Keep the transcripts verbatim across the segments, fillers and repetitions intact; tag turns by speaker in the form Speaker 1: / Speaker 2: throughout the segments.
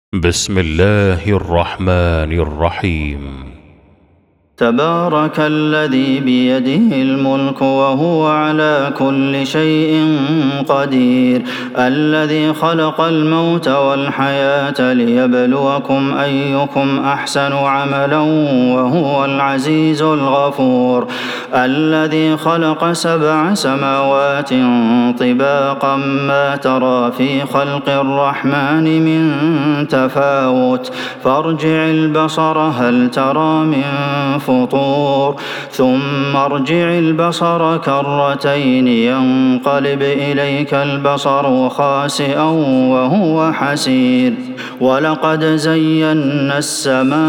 Speaker 1: بسم الله الرحمن الرحيم.
Speaker 2: تبارك الذي بيده الملك وهو على كل شيء قدير الذي خلق الموت والحياة ليبلوكم أيكم أحسن عملا وهو العزيز الغفور الذي خلق سبع سماوات طباقا ما ترى في خلق الرحمن من تفاوت فارجع البصر هل ترى من فطور ثم ارجع البصر كرتين ينقلب إليك البصر خاسئا وهو حسير ولقد زينا السماء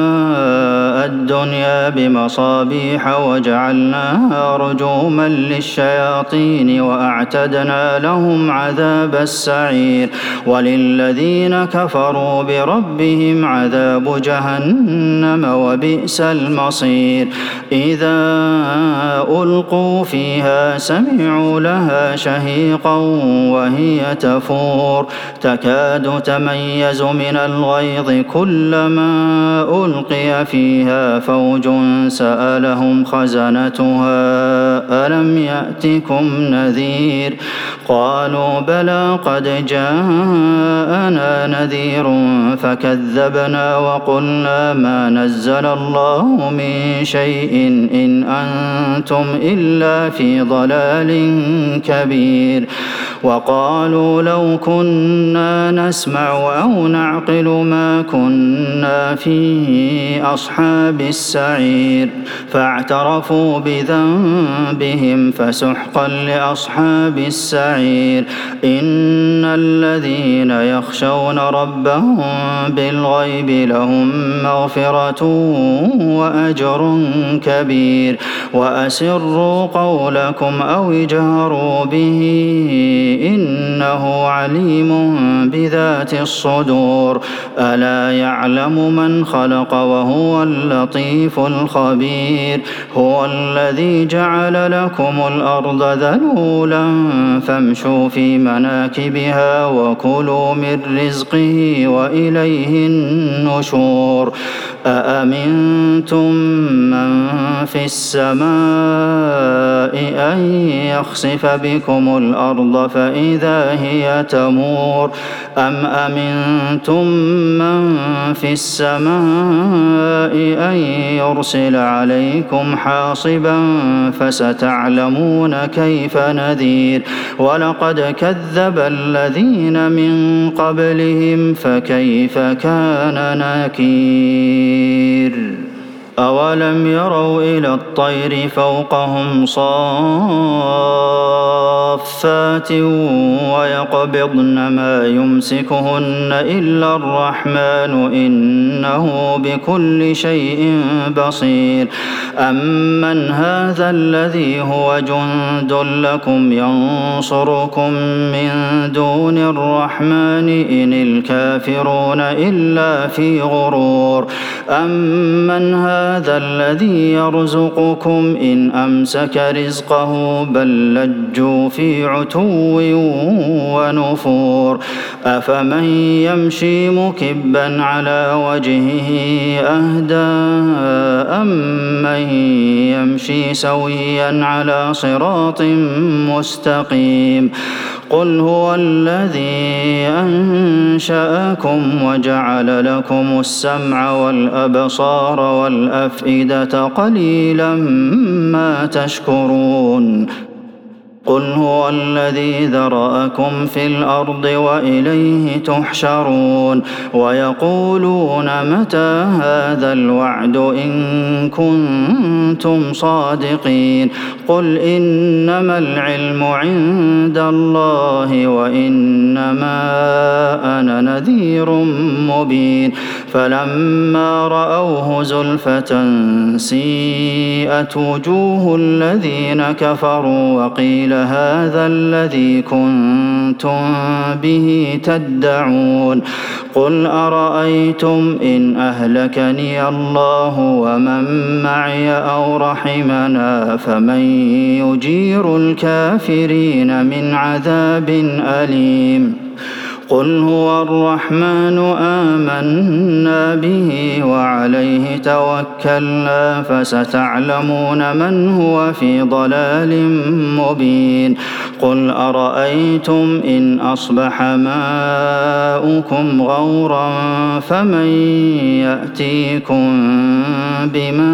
Speaker 2: الدنيا بمصابيح وجعلناها رجوما للشياطين وأعتدنا لهم عذاب السعير وللذين كفروا بربهم عذاب جهنم وبئس المصير إذا ألقوا فيها سمعوا لها شهيقا وهي تفور تكاد تميز من الغيظ كلما ألقي فيها فوج سألهم خزنتها ألم يأتكم نذير قالوا بلى قد جاءنا نذير فكذبنا وقلنا ما نزل الله من شيء إن أنتم إلا في ضلال كبير وقالوا لو كنا نسمع أو نعقل ما كنا في أصحاب السعير فاعترفوا بذنبهم فسحقا لأصحاب السعير إن الذين يخشون ربهم بالغيب لهم مغفرة وأجر كبير وأسروا قولكم أو اجهروا به إنه عليم بذات الصدور ألا يعلم من خلق وهو اللطيف الخبير هو الذي جعل لكم الأرض ذلولا فامشوا في مناكبها وكلوا من رزقه وإليه النشور أأمنتم من في السماء أن يخسف بكم الأرض فإذا هي تمور أم أمنتم من في السماء أن يرسل عليكم حاصبا فستعلمون كيف نذير ولقد كذب الذين من قبلهم فكيف كان نكير أولم يروا إلى الطير فوقهم صافات ويقبضن ما يمسكهن إلا الرحمن إنه بكل شيء بصير أمن هذا الذي هو جند لكم ينصركم من دون الرحمن إن الكافرون إلا في غرور أمن هذا هذا الذي يرزقكم إن أمسك رزقه بل لجوا في عتو ونفور أفمن يمشي مكبا على وجهه أهدى أمن يمشي سويا على صراط مستقيم قل هو الذي أنشأكم وجعل لكم السمع والأبصار والأفئدة قليلا ما تشكرون قل هو الذي ذرأكم في الأرض وإليه تحشرون ويقولون متى هذا الوعد إن كنتم صادقين قل إنما العلم عند الله وإنما أنا نذير مبين فلما رأوه زلفة سيئت وجوه الذين كفروا وقيل هذا الذي كنتم به تدعون قل أرأيتم إن أهلكني الله ومن معي أو رحمنا فمن يجير الكافرين من عذاب أليم قل هو الرحمن آمنا به وعليه توكلنا فستعلمون من هو في ضلال مبين قل أرأيتم إن أصبح ماؤكم غورا فمن يأتيكم بماء